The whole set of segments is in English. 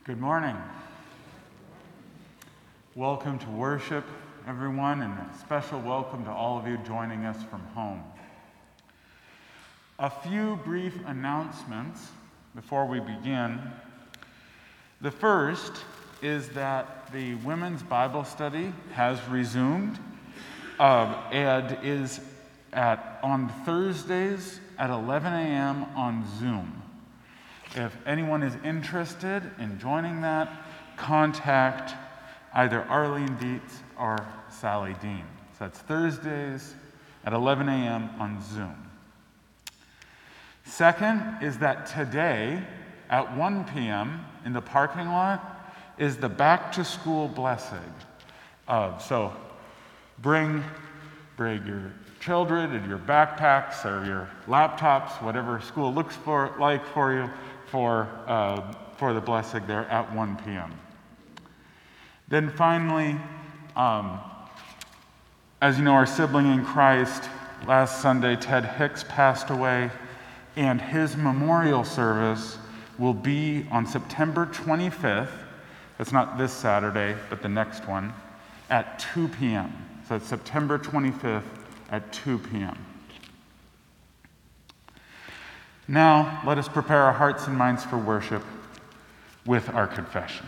Good morning. Welcome to worship, everyone, and a special welcome to all of you joining us from home. A few brief announcements before we begin. The first is that the Women's Bible Study has resumed and is on Thursdays at 11 a.m. on Zoom. If anyone is interested in joining that, contact either Arlene Dietz or Sally Dean. So that's Thursdays at 11 a.m. on Zoom. Second is that today at 1 p.m. in the parking lot is the back to school blessing. So bring your children and your backpacks or your laptops, whatever school looks like for you, for the blessing there at 1 p.m. Then finally, as you know, our sibling in Christ, last Sunday, Ted Hicks passed away, and his memorial service will be on September 25th. That's not this Saturday, but the next one, at 2 p.m. So it's September 25th at 2 p.m. Now, let us prepare our hearts and minds for worship with our confession.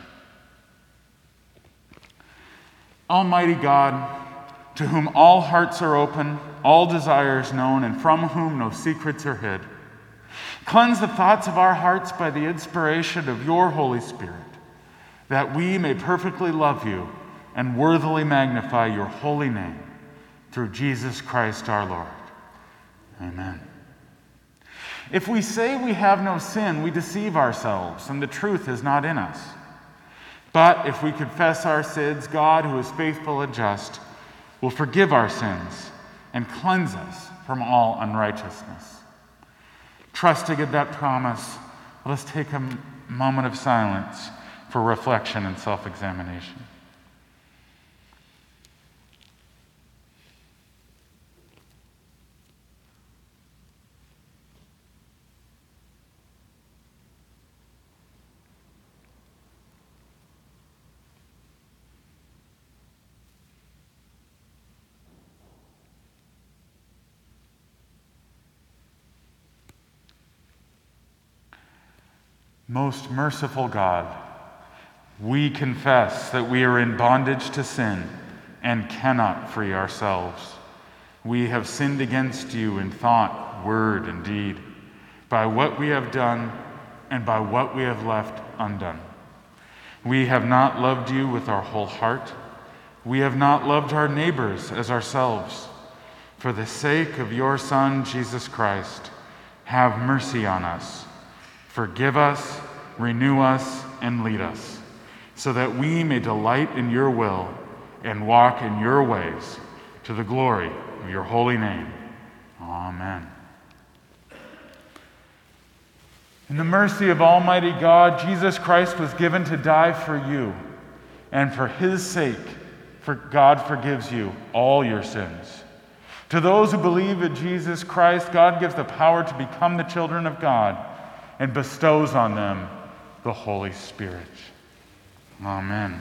Almighty God, to whom all hearts are open, all desires known, and from whom no secrets are hid, cleanse the thoughts of our hearts by the inspiration of your Holy Spirit, that we may perfectly love you and worthily magnify your holy name, through Jesus Christ our Lord. Amen. If we say we have no sin, we deceive ourselves, and the truth is not in us. But if we confess our sins, God, who is faithful and just, will forgive our sins and cleanse us from all unrighteousness. Trusting in that promise, let us take a moment of silence for reflection and self-examination. Most merciful God, we confess that we are in bondage to sin and cannot free ourselves. We have sinned against you in thought, word, and deed, by what we have done and by what we have left undone. We have not loved you with our whole heart. We have not loved our neighbors as ourselves. For the sake of your Son, Jesus Christ, have mercy on us. Forgive us, renew us, and lead us, so that we may delight in your will and walk in your ways, to the glory of your holy name. Amen. In the mercy of Almighty God, Jesus Christ was given to die for you, and for his sake, God forgives you all your sins. To those who believe in Jesus Christ, God gives the power to become the children of God, and bestows on them the Holy Spirit. Amen.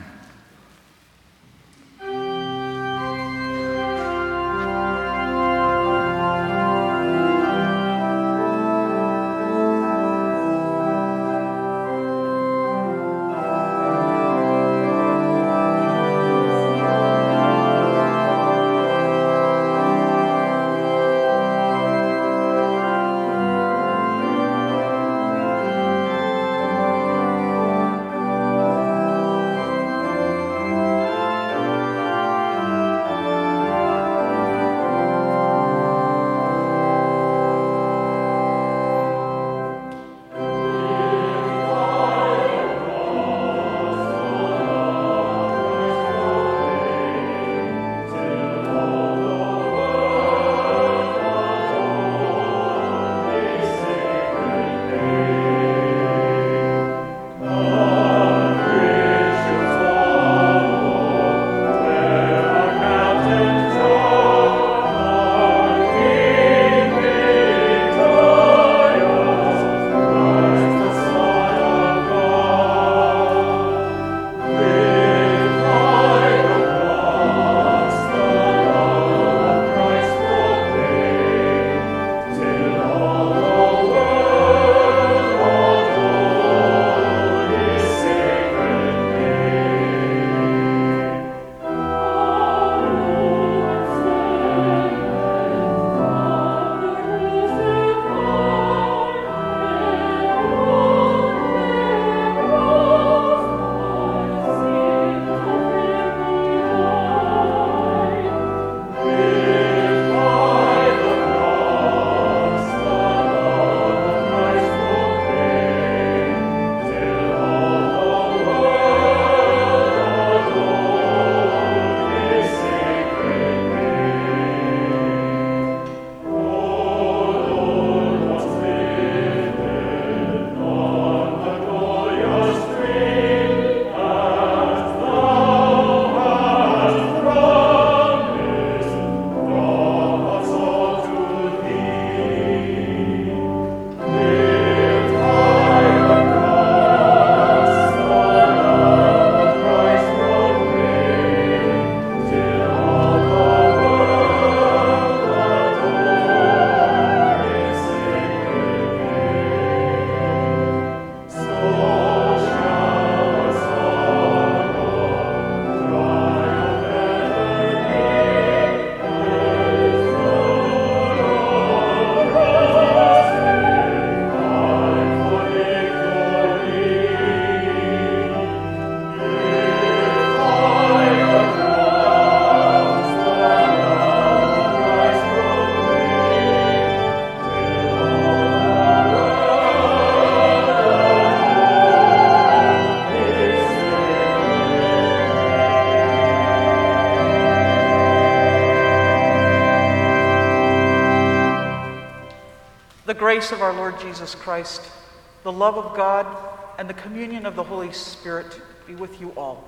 grace of our Lord Jesus Christ, the love of God, and the communion of the Holy Spirit be with you all.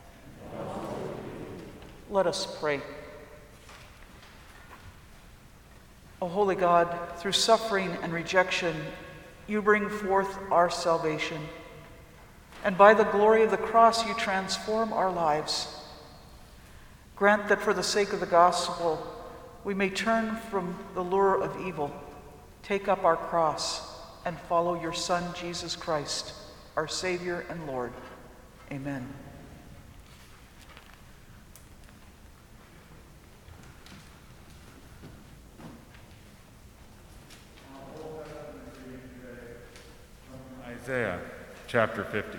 Let us pray. O holy God, through suffering and rejection, you bring forth our salvation. And by the glory of the cross, you transform our lives. Grant that for the sake of the gospel, we may turn from the lure of evil, take up our cross, and follow your Son, Jesus Christ, our Savior and Lord. Amen. Isaiah chapter 50.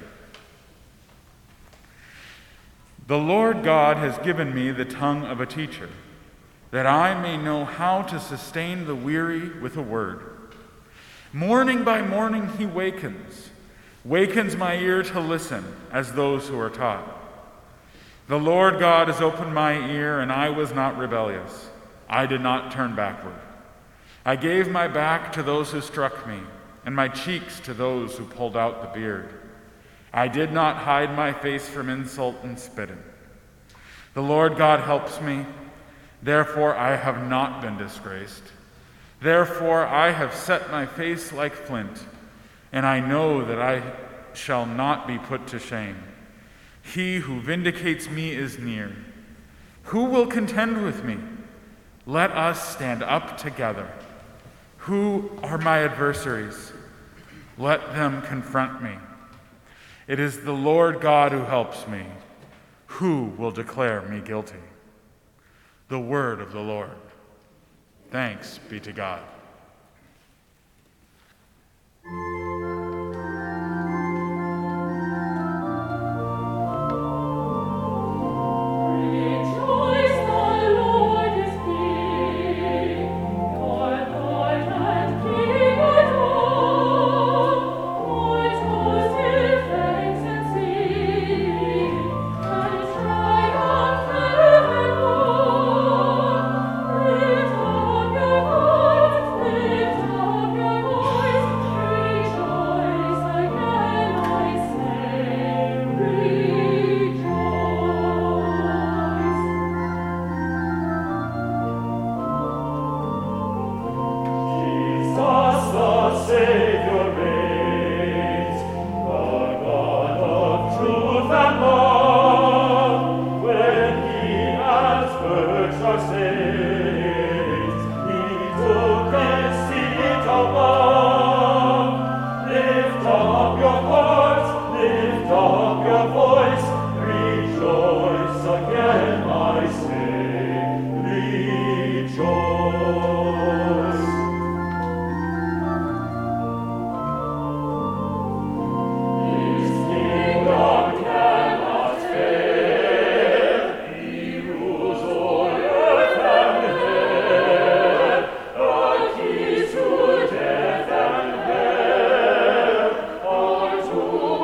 The Lord God has given me the tongue of a teacher, that I may know how to sustain the weary with a word. Morning by morning he wakens my ear to listen as those who are taught. The Lord God has opened my ear, and I was not rebellious. I did not turn backward. I gave my back to those who struck me, and my cheeks to those who pulled out the beard. I did not hide my face from insult and spitting. The Lord God helps me, therefore I have not been disgraced. Therefore I have set my face like flint, and I know that I shall not be put to shame. He who vindicates me is near. Who will contend with me? Let us stand up together. Who are my adversaries? Let them confront me. It is the Lord God who helps me. Who will declare me guilty? The word of the Lord. Thanks be to God.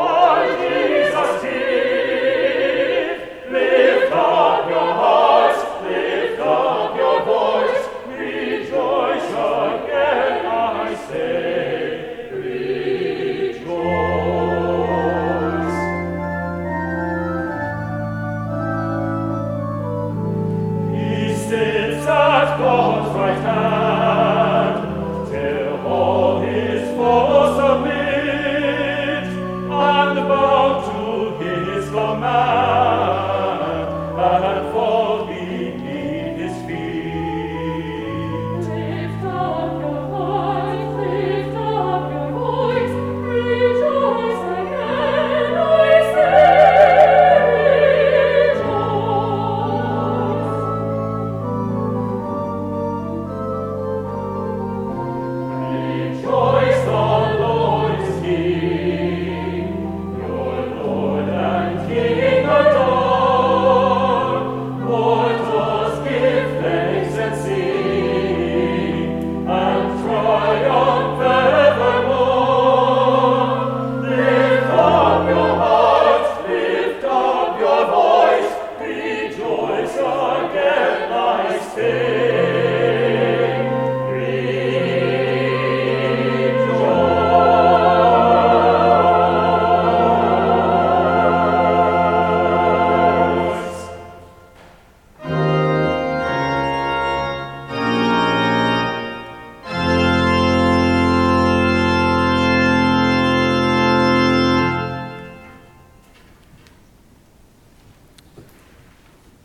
Lift up your hearts.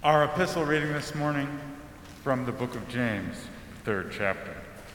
Our epistle reading this morning from the book of James, 3rd chapter.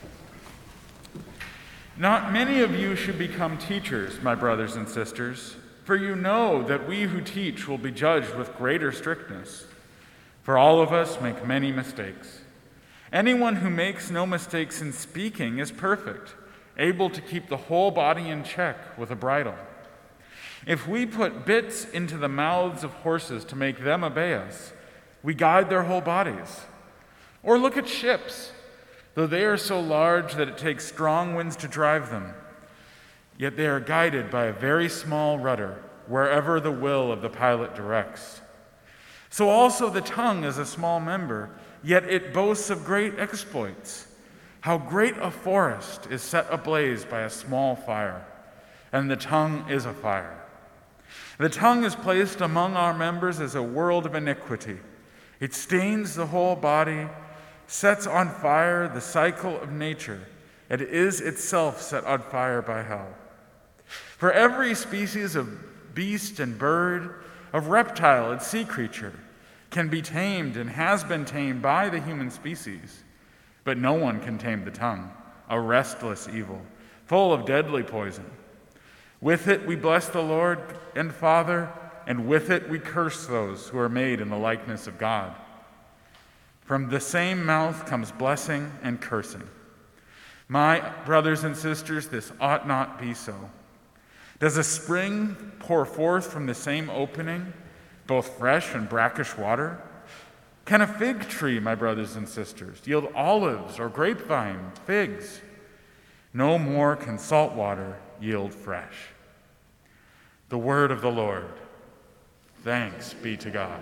Not many of you should become teachers, my brothers and sisters, for you know that we who teach will be judged with greater strictness. For all of us make many mistakes. Anyone who makes no mistakes in speaking is perfect, able to keep the whole body in check with a bridle. If we put bits into the mouths of horses to make them obey us, we guide their whole bodies. Or look at ships. Though they are so large that it takes strong winds to drive them, yet they are guided by a very small rudder wherever the will of the pilot directs. So also the tongue is a small member, yet it boasts of great exploits. How great a forest is set ablaze by a small fire, and the tongue is a fire. The tongue is placed among our members as a world of iniquity. It stains the whole body, sets on fire the cycle of nature, and is itself set on fire by hell. For every species of beast and bird, of reptile and sea creature, can be tamed and has been tamed by the human species, but no one can tame the tongue, a restless evil, full of deadly poison. With it we bless the Lord and Father, and with it we curse those who are made in the likeness of God. From the same mouth comes blessing and cursing. My brothers and sisters, this ought not be so. Does a spring pour forth from the same opening both fresh and brackish water? Can a fig tree, my brothers and sisters, yield olives or grapevine, figs? No more can salt water yield fresh. The word of the Lord. Thanks be to God.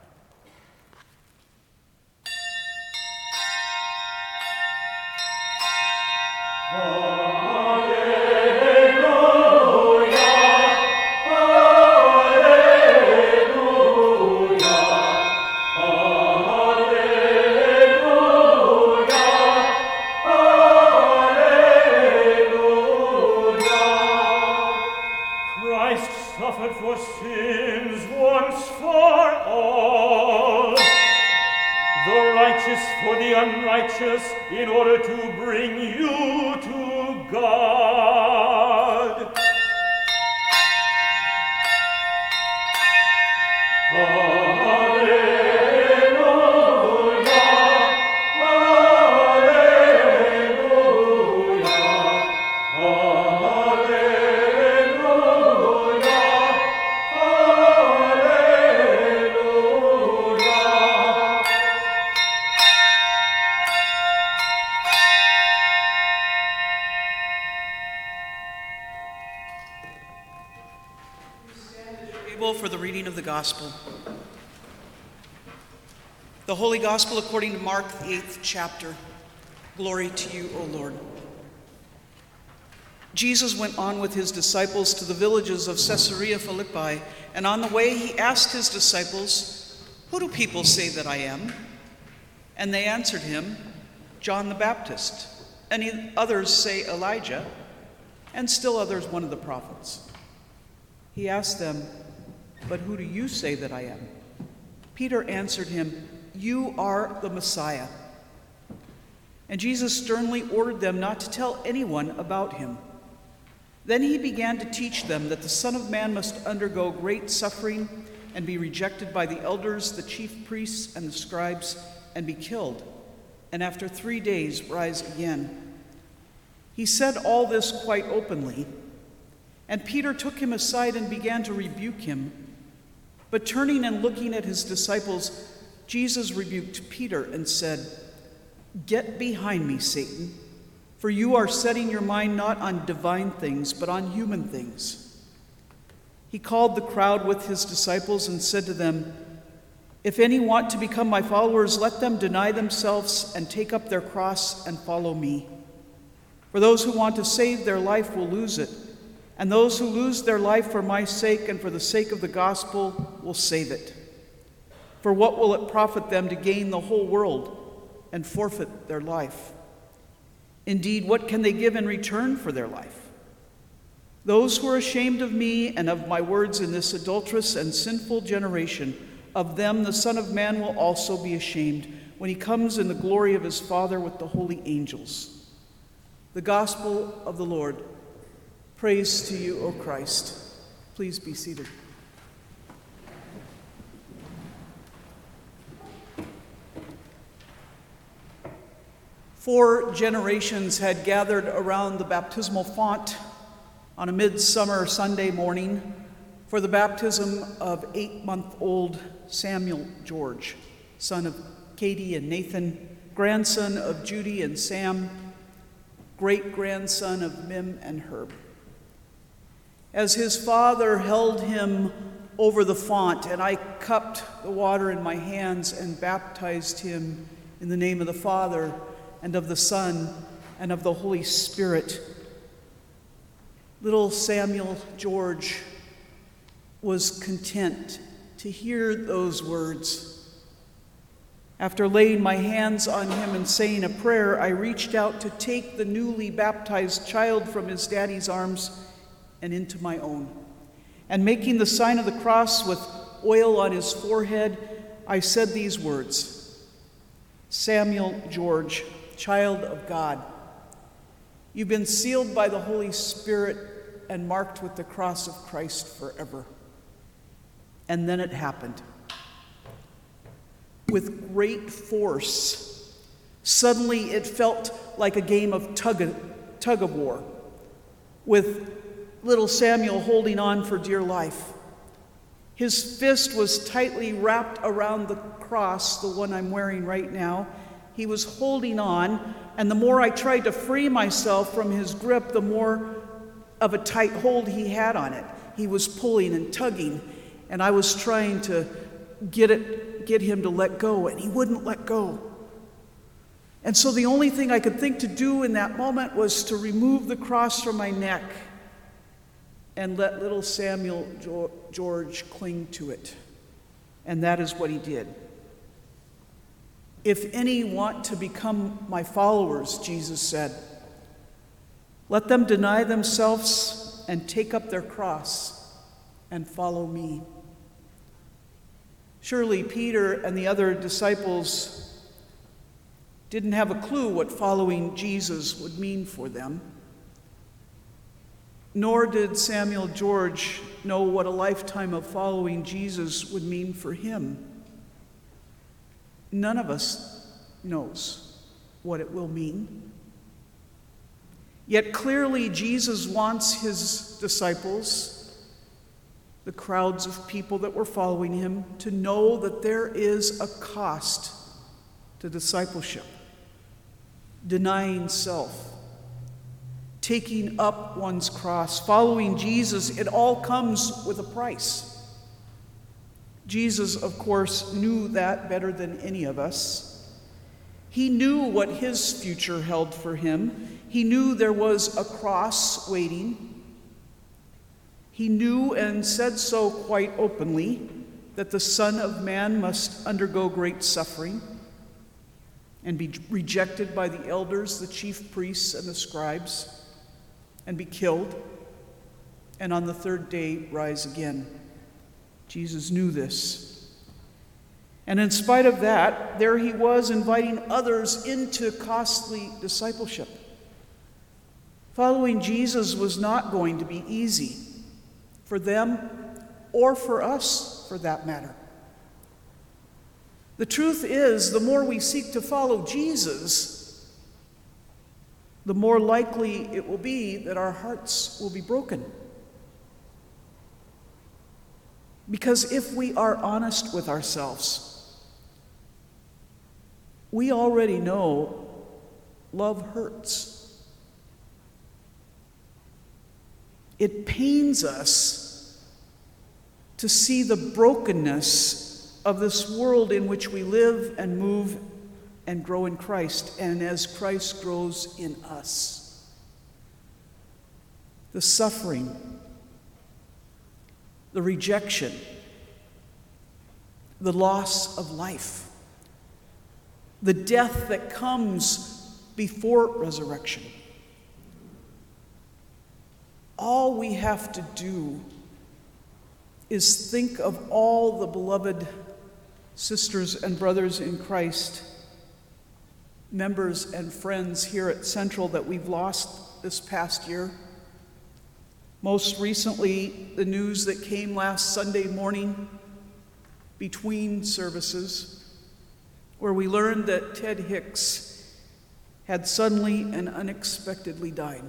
In order to bring you to God. For the reading of the Gospel. The Holy Gospel according to Mark, the 8th chapter. Glory to you, O Lord. Jesus went on with his disciples to the villages of Caesarea Philippi, and on the way he asked his disciples, "Who do people say that I am?" And they answered him, "John the Baptist, and others say Elijah, and still others one of the prophets." He asked them, "But who do you say that I am?" Peter answered him, "You are the Messiah." And Jesus sternly ordered them not to tell anyone about him. Then he began to teach them that the Son of Man must undergo great suffering and be rejected by the elders, the chief priests, and the scribes, and be killed, and after 3 days rise again. He said all this quite openly, and Peter took him aside and began to rebuke him. But turning and looking at his disciples, Jesus rebuked Peter and said, "Get behind me, Satan, for you are setting your mind not on divine things, but on human things." He called the crowd with his disciples and said to them, "If any want to become my followers, let them deny themselves and take up their cross and follow me. For those who want to save their life will lose it, and those who lose their life for my sake and for the sake of the gospel will save it. For what will it profit them to gain the whole world and forfeit their life? Indeed, what can they give in return for their life? Those who are ashamed of me and of my words in this adulterous and sinful generation Of them the Son of Man will also be ashamed when he comes in the glory of his Father with the holy angels. The Gospel of the Lord. Praise to you, O Christ. Please be seated. Four generations had gathered around the baptismal font on a midsummer Sunday morning for the baptism of 8-month-old Samuel George, son of Katie and Nathan, grandson of Judy and Sam, great-grandson of Mim and Herb. As his father held him over the font, and I cupped the water in my hands and baptized him in the name of the Father and of the Son and of the Holy Spirit, little Samuel George was content to hear those words. After laying my hands on him and saying a prayer, I reached out to take the newly baptized child from his daddy's arms and into my own. And making the sign of the cross with oil on his forehead, I said these words: Samuel George, child of God, you've been sealed by the Holy Spirit and marked with the cross of Christ forever. And then it happened. With great force, suddenly it felt like a game of tug of war, with little Samuel holding on for dear life. His fist was tightly wrapped around the cross, the one I'm wearing right now. He was holding on, and the more I tried to free myself from his grip, the more of a tight hold he had on it. He was pulling and tugging, and I was trying to get him to let go, and he wouldn't let go. And so the only thing I could think to do in that moment was to remove the cross from my neck and let little Samuel George cling to it. And that is what he did. If any want to become my followers, Jesus said, let them deny themselves and take up their cross and follow me. Surely Peter and the other disciples didn't have a clue what following Jesus would mean for them. Nor did Samuel George know what a lifetime of following Jesus would mean for him. None of us knows what it will mean. Yet clearly Jesus wants his disciples, the crowds of people that were following him, to know that there is a cost to discipleship. Denying self, taking up one's cross, following Jesus, it all comes with a price. Jesus, of course, knew that better than any of us. He knew what his future held for him. He knew there was a cross waiting. He knew and said so quite openly that the Son of Man must undergo great suffering and be rejected by the elders, the chief priests, and the scribes, and be killed, and on the third day rise again. Jesus knew this. And in spite of that, there he was inviting others into costly discipleship. Following Jesus was not going to be easy for them or for us, for that matter. The truth is, the more we seek to follow Jesus, the more likely it will be that our hearts will be broken. Because if we are honest with ourselves, we already know love hurts. It pains us to see the brokenness of this world in which we live and move and grow in Christ, and as Christ grows in us. The suffering, the rejection, the loss of life, the death that comes before resurrection. All we have to do is think of all the beloved Sisters and brothers in Christ, members and friends here at Central that we've lost this past year. Most recently, the news that came last Sunday morning between services, where we learned that Ted Hicks had suddenly and unexpectedly died.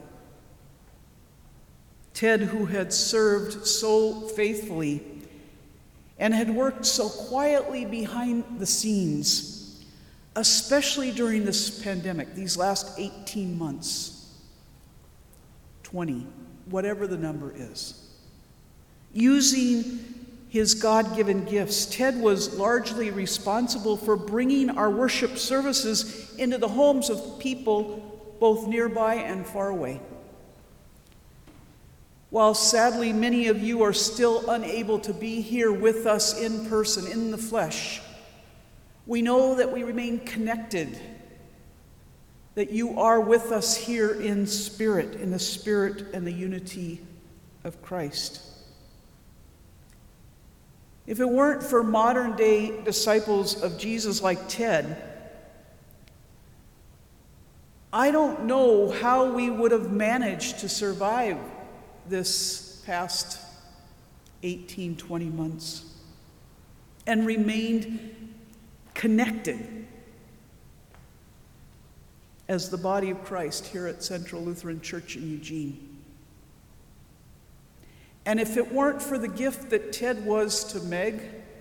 Ted, who had served so faithfully and had worked so quietly behind the scenes, especially during this pandemic, these last 18 months, 20, whatever the number is, using his God-given gifts, Ted was largely responsible for bringing our worship services into the homes of people both nearby and far away. While sadly many of you are still unable to be here with us in person, in the flesh, we know that we remain connected, that you are with us here in spirit, in the spirit and the unity of Christ. If it weren't for modern-day disciples of Jesus like Ted, I don't know how we would have managed to survive this past 18, 20 months and remained connected as the body of Christ here at Central Lutheran Church in Eugene. And if it weren't for the gift that Ted was to Meg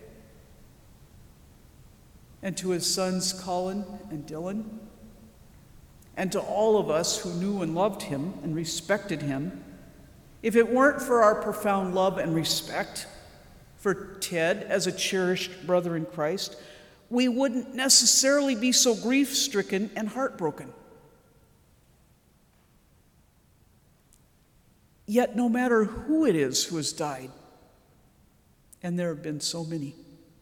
and to his sons Colin and Dylan, and to all of us who knew and loved him and respected him, if it weren't for our profound love and respect for Ted as a cherished brother in Christ, we wouldn't necessarily be so grief-stricken and heartbroken. Yet no matter who it is who has died, and there have been so many,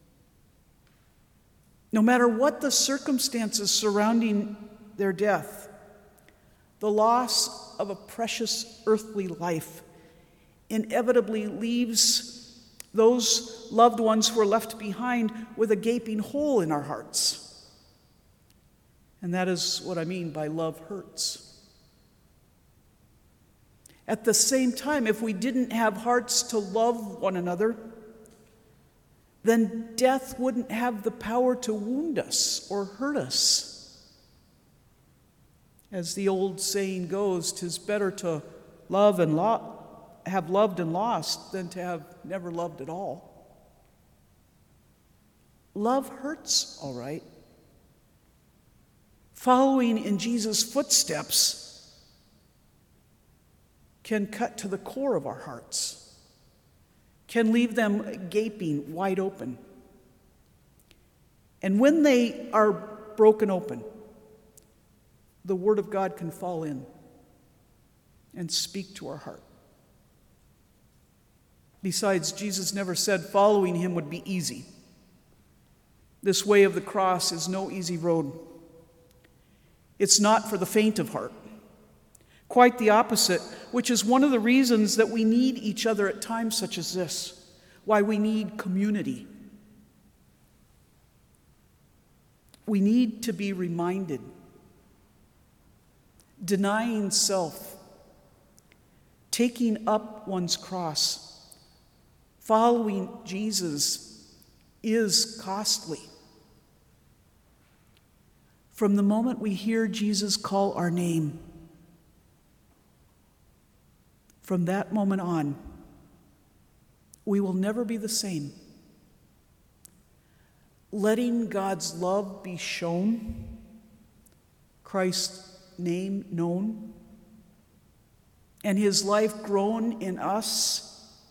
no matter what the circumstances surrounding their death, the loss of a precious earthly life inevitably leaves those loved ones who are left behind with a gaping hole in our hearts. And that is what I mean by love hurts. At the same time, if we didn't have hearts to love one another, then death wouldn't have the power to wound us or hurt us. As the old saying goes, 'tis better to have loved and lost than to have never loved at all. Love hurts, all right. Following in Jesus' footsteps can cut to the core of our hearts, can leave them gaping wide open. And when they are broken open, the Word of God can fall in and speak to our heart. Besides, Jesus never said following him would be easy. This way of the cross is no easy road. It's not for the faint of heart. Quite the opposite, which is one of the reasons that we need each other at times such as this, why we need community. We need to be reminded. Denying self, taking up one's cross, following Jesus is costly. From the moment we hear Jesus call our name, from that moment on, we will never be the same. Letting God's love be shown, Christ's name known, and his life grown in us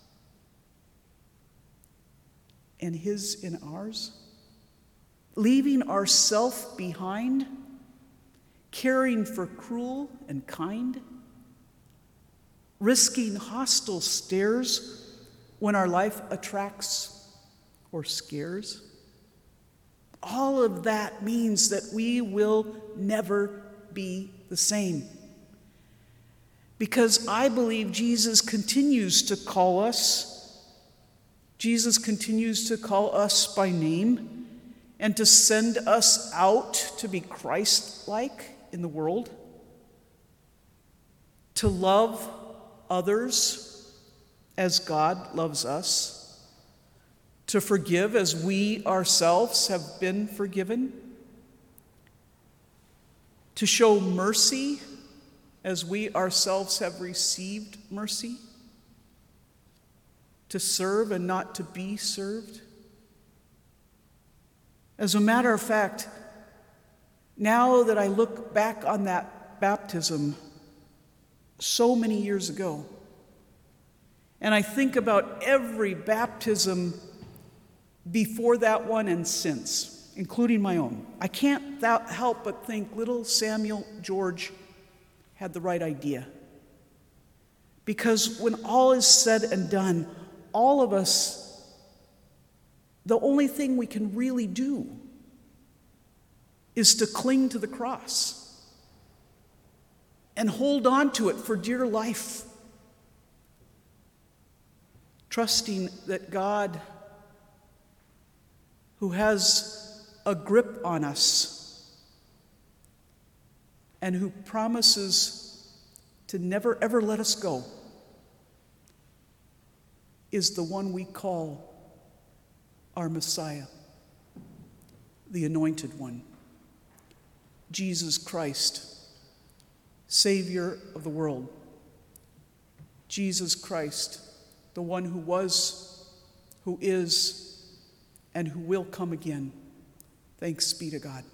and his in ours, leaving ourself behind, caring for cruel and kind, risking hostile stares when our life attracts or scares. All of that means that we will never be the same. Because I believe Jesus continues to call us. Jesus continues to call us by name and to send us out to be Christ-like in the world, to love others as God loves us, to forgive as we ourselves have been forgiven, to show mercy as we ourselves have received mercy, to serve and not to be served. As a matter of fact, now that I look back on that baptism so many years ago, and I think about every baptism before that one and since, including my own, I can't help but think little Samuel George had the right idea. Because when all is said and done, all of us, the only thing we can really do is to cling to the cross and hold on to it for dear life, trusting that God, who has a grip on us and who promises to never ever let us go, is the one we call our Messiah, the Anointed One, Jesus Christ, Savior of the world. Jesus Christ, the one who was, who is, and who will come again. Thanks be to God.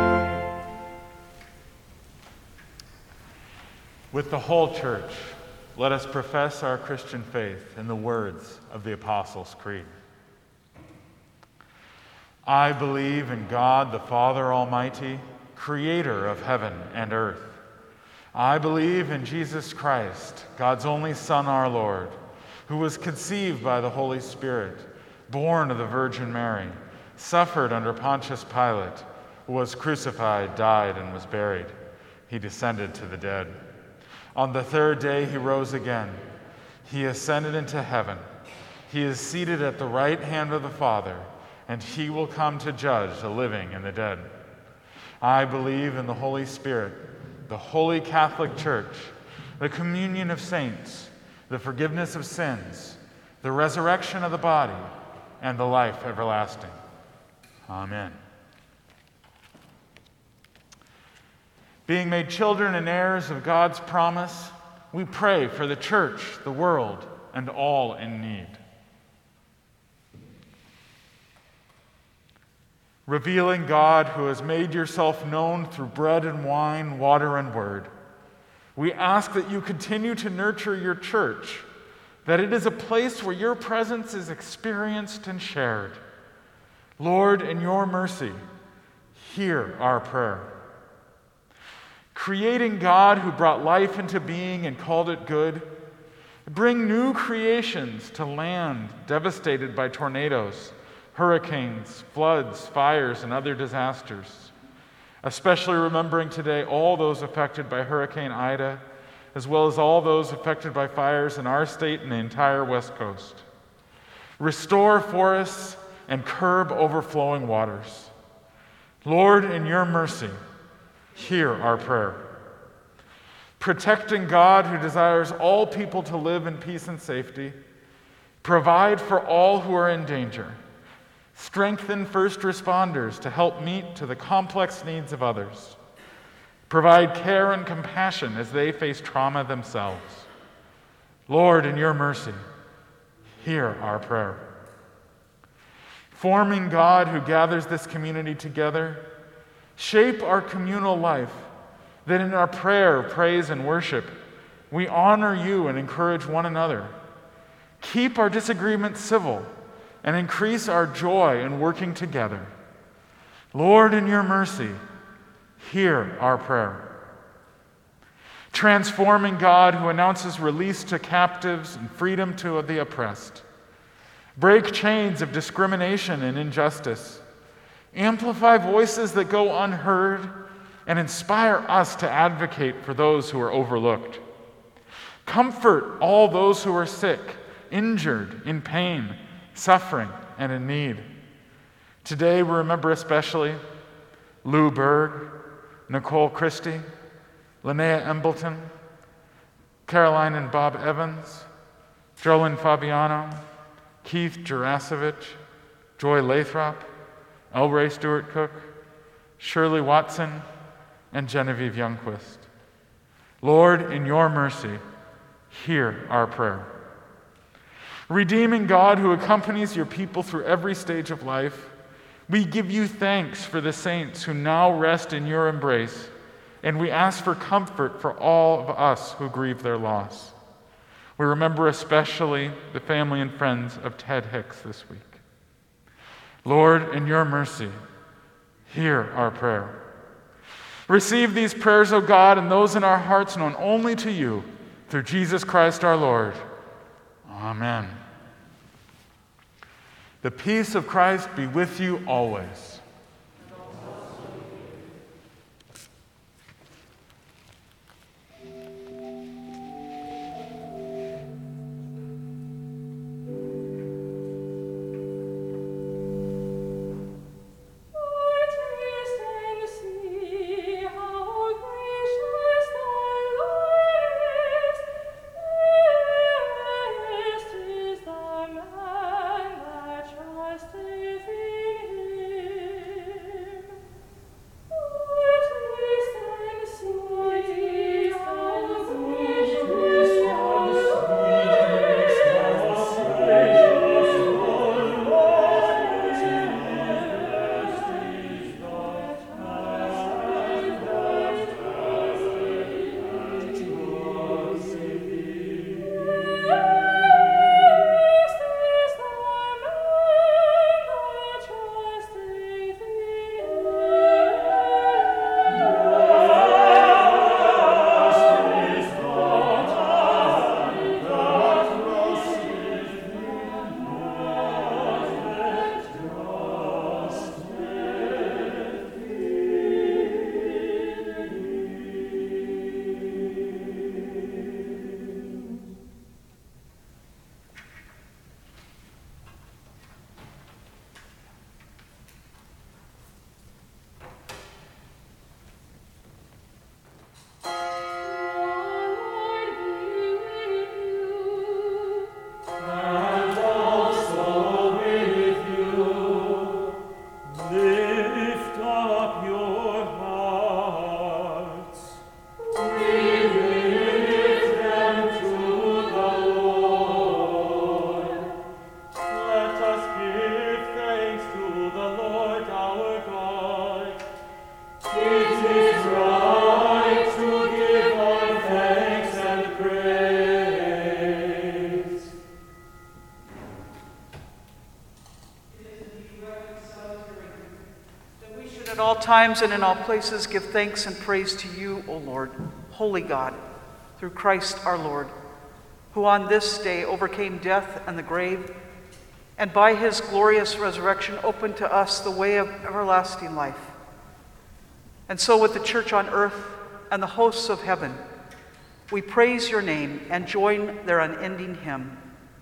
with the whole church, let us profess our Christian faith in the words of the Apostles' Creed. I believe in God the Father Almighty, creator of heaven and earth. I believe in Jesus Christ, God's only Son, our Lord, who was conceived by the Holy Spirit, born of the Virgin Mary, suffered under Pontius Pilate, was crucified, died, and was buried. He descended to the dead. On the third day he rose again. He ascended into heaven. He is seated at the right hand of the Father, and he will come to judge the living and the dead. I believe in the Holy Spirit, the Holy Catholic Church, the communion of saints, the forgiveness of sins, the resurrection of the body, and the life everlasting. Amen. Being made children and heirs of God's promise, we pray for the church, the world, and all in need. Revealing God, who has made yourself known through bread and wine, water and word, we ask that you continue to nurture your church, that it is a place where your presence is experienced and shared. Lord, in your mercy, hear our prayer. Creating God, who brought life into being and called it good, bring new creations to land devastated by tornadoes, hurricanes, floods, fires, and other disasters. Especially remembering today all those affected by Hurricane Ida, as well as all those affected by fires in our state and the entire West Coast. Restore forests and curb overflowing waters. Lord, in your mercy, hear our prayer. Protecting God, who desires all people to live in peace and safety, provide for all who are in danger. Strengthen first responders to help meet to the complex needs of others. Provide care and compassion as they face trauma themselves. Lord, in your mercy, hear our prayer. Forming God, who gathers this community together, shape our communal life, that in our prayer, praise, and worship, we honor you and encourage one another. Keep our disagreements civil and increase our joy in working together. Lord, in your mercy, hear our prayer. Transforming God, who announces release to captives and freedom to the oppressed. Break chains of discrimination and injustice. Amplify voices that go unheard and inspire us to advocate for those who are overlooked. Comfort all those who are sick, injured, in pain, suffering, and in need. Today we remember especially Lou Berg, Nicole Christie, Linnea Embleton, Caroline and Bob Evans, Jolyn Fabiano, Keith Jarasevich, Joy Lathrop, Elray Stewart Cook, Shirley Watson, and Genevieve Youngquist. Lord, in your mercy, hear our prayer. Redeeming God, who accompanies your people through every stage of life, we give you thanks for the saints who now rest in your embrace, and we ask for comfort for all of us who grieve their loss. We remember especially the family and friends of Ted Hicks this week. Lord, in your mercy, hear our prayer. Receive these prayers, O God, and those in our hearts known only to you, through Jesus Christ our Lord. Amen. The peace of Christ be with you always. Trust is in him. At all times and in all places give thanks and praise to you, O Lord, holy God, through Christ our Lord, who on this day overcame death and the grave, and by his glorious resurrection opened to us the way of everlasting life. And so with the church on earth and the hosts of heaven, we praise your name and join their unending hymn.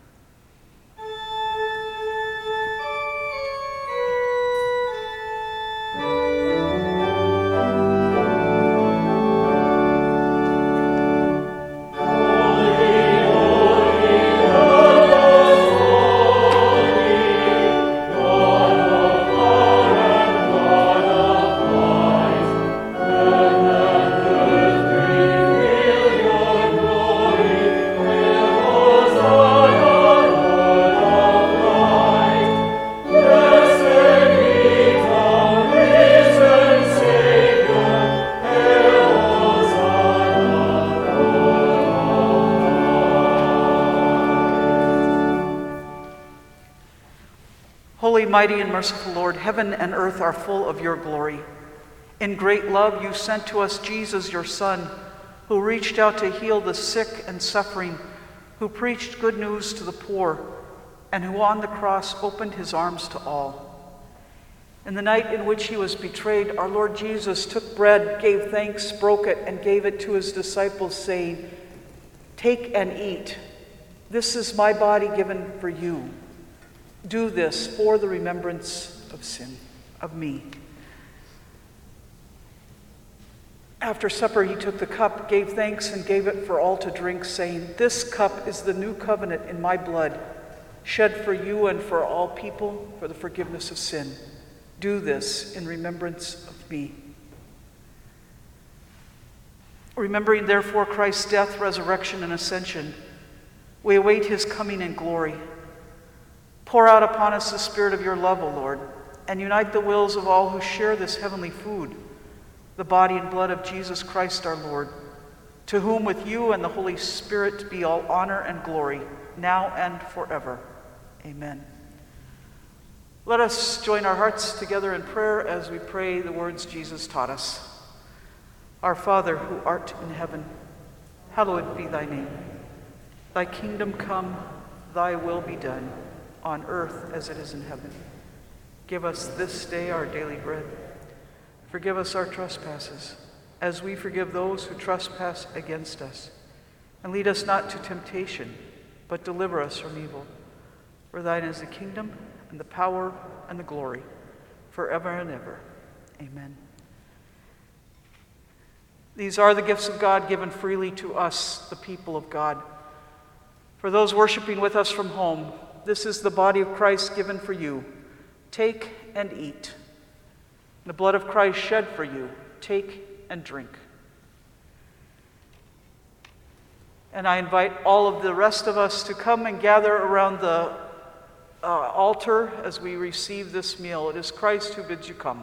Holy, mighty, and merciful Lord, heaven and earth are full of your glory. In great love, you sent to us Jesus, your Son, who reached out to heal the sick and suffering, who preached good news to the poor, and who on the cross opened his arms to all. In the night in which he was betrayed, our Lord Jesus took bread, gave thanks, broke it, and gave it to his disciples, saying, "Take and eat. This is my body given for you. Do this for the remembrance of me." After supper, he took the cup, gave thanks, and gave it for all to drink, saying, "This cup is the new covenant in my blood, shed for you and for all people for the forgiveness of sin. Do this in remembrance of me." Remembering, therefore, Christ's death, resurrection, and ascension, we await his coming in glory. Pour out upon us the spirit of your love, O Lord, and unite the wills of all who share this heavenly food, the body and blood of Jesus Christ our Lord, to whom with you and the Holy Spirit be all honor and glory, now and forever. Amen. Let us join our hearts together in prayer as we pray the words Jesus taught us. Our Father, who art in heaven, hallowed be thy name. Thy kingdom come, thy will be done, on earth as it is in heaven. Give us this day our daily bread. Forgive us our trespasses, as we forgive those who trespass against us. And lead us not to temptation, but deliver us from evil. For thine is the kingdom, and the power, and the glory, forever and ever. Amen. These are the gifts of God given freely to us, the people of God. For those worshiping with us from home, this is the body of Christ given for you. Take and eat. The blood of Christ shed for you. Take and drink. And I invite all of the rest of us to come and gather around the altar as we receive this meal. It is Christ who bids you come.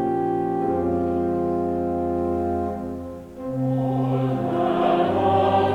All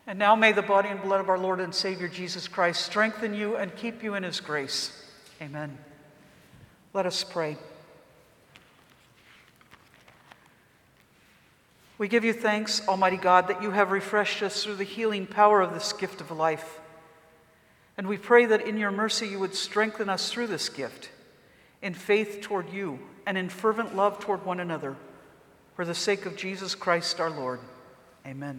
And now may the body and blood of our Lord and Savior Jesus Christ strengthen you and keep you in his grace. Amen. Let us pray. We give you thanks, Almighty God, that you have refreshed us through the healing power of this gift of life. And we pray that in your mercy you would strengthen us through this gift, in faith toward you and in fervent love toward one another, for the sake of Jesus Christ our Lord. Amen.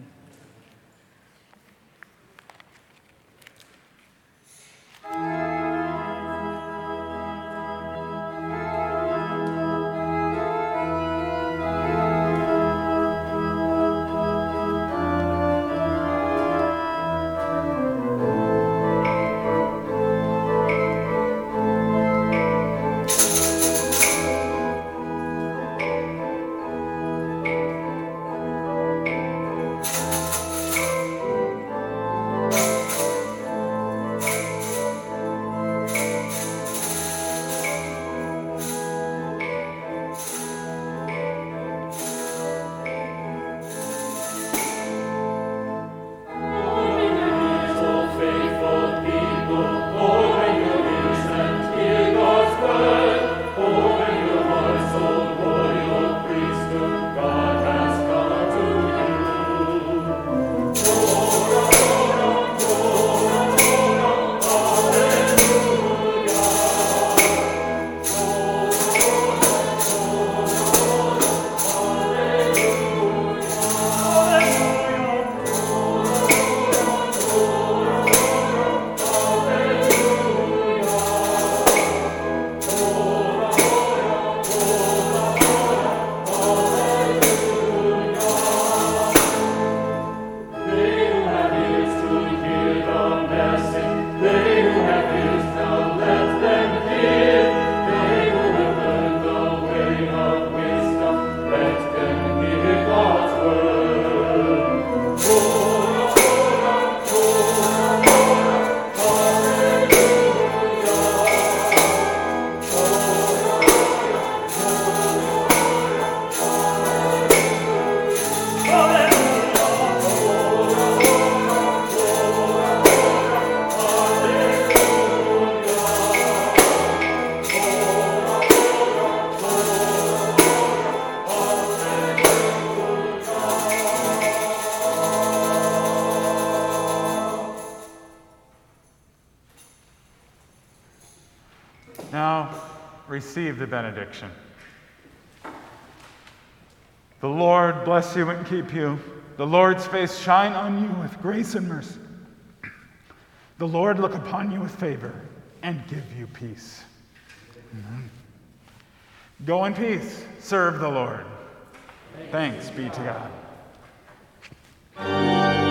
Now, receive the benediction. The Lord bless you and keep you. The Lord's face shine on you with grace and mercy. The Lord look upon you with favor and give you peace. Amen. Go in peace. Serve the Lord. Thanks be to God.